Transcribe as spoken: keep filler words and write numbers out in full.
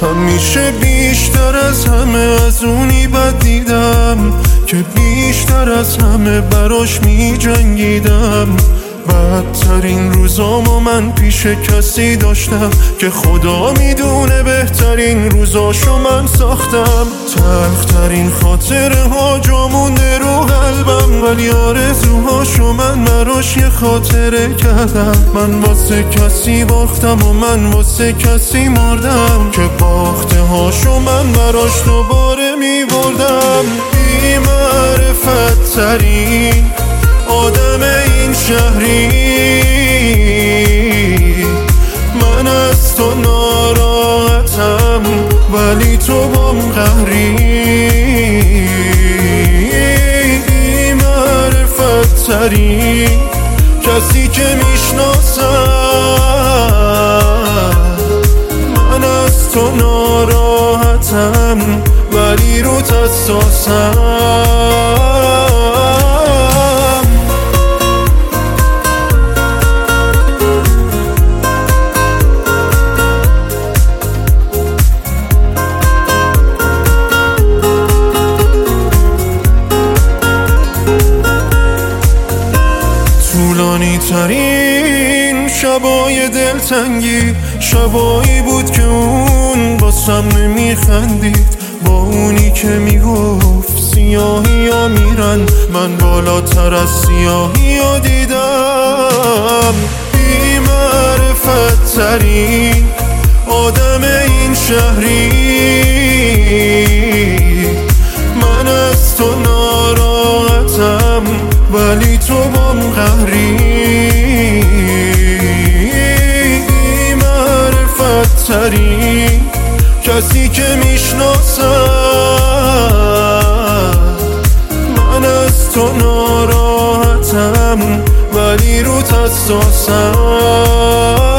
همیشه بیشتر از همه از اونی بد دیدم که بیشتر از همه براش می جنگیدم. بدترین روزامو من پیش کسی داشتم که خدا میدونه بهترین روزاشو من ساختم. تلخترین خاطره ها جا مونده رو قلبم، ولی آرزوهاشو من براش یه خاطره کردم. من واسه کسی باختم و من واسه کسی مردم که باخته هاشو من براش دوباره میبردم. بی معرفت ترین آدم این شهری، من از تو ناراحتم ولی تو بام قهری. بی معرفت ترین کسی که میشناسم، من از تو ناراحتم ولی روت حساسم. طولانی ترین شبای دلتنگی شبایی بود که اون باسم نمیخندید، با اونی که میگفت سیاهی ها میرن، من بالاتر از سیاهی ها دیدم. بی معرفت ترین آدم این شهری، من از تو ناراحتم ولی تو بام قهری. بی معرفت ترین کسی که میشناسم، من از تو ناراحتم ولی روت حساسم.